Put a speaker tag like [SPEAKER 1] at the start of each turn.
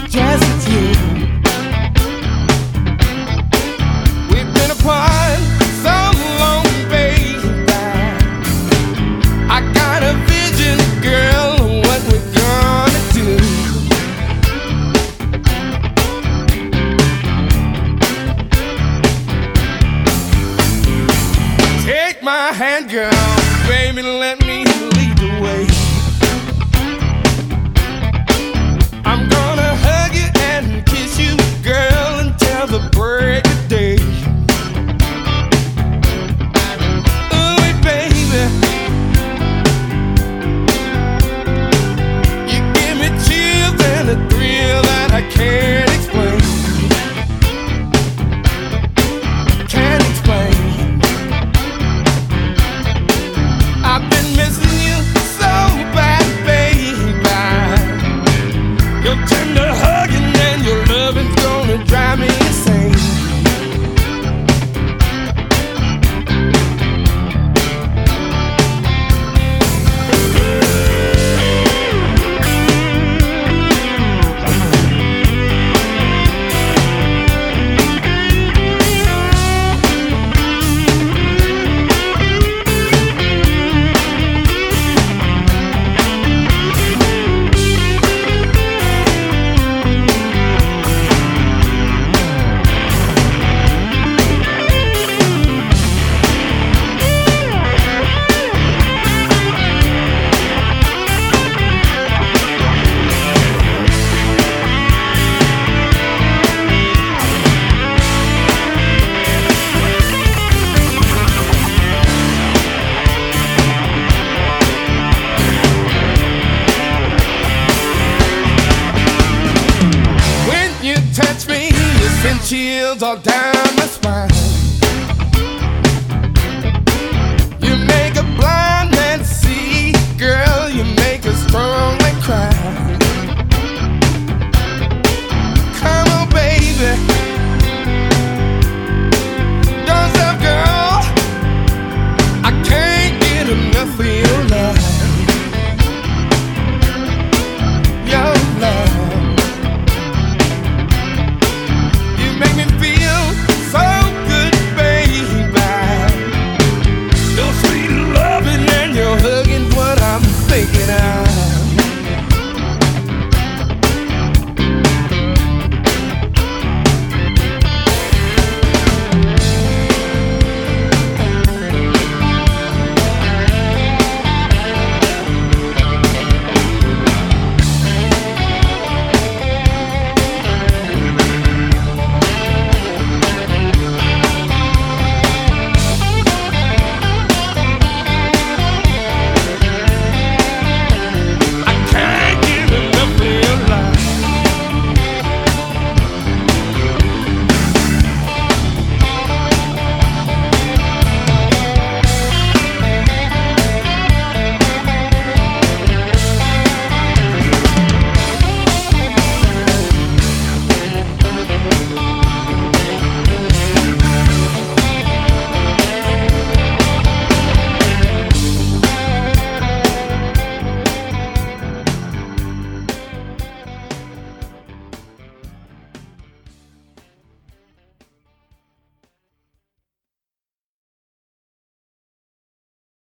[SPEAKER 1] just the two. We've been apart so long, baby. I got a vision, girl, of what we're gonna do. Take my hand, girl, baby, let me lead the way. I'm gonna hug you and kiss you, girl, until the break of day. Ooh, baby, you give me chills and a thrill that I can't explain. Can't explain. I've been missing you so bad, baby. Your tender hugging and your loving's gonna drive me insane. Touch me, you send chills all down my spine.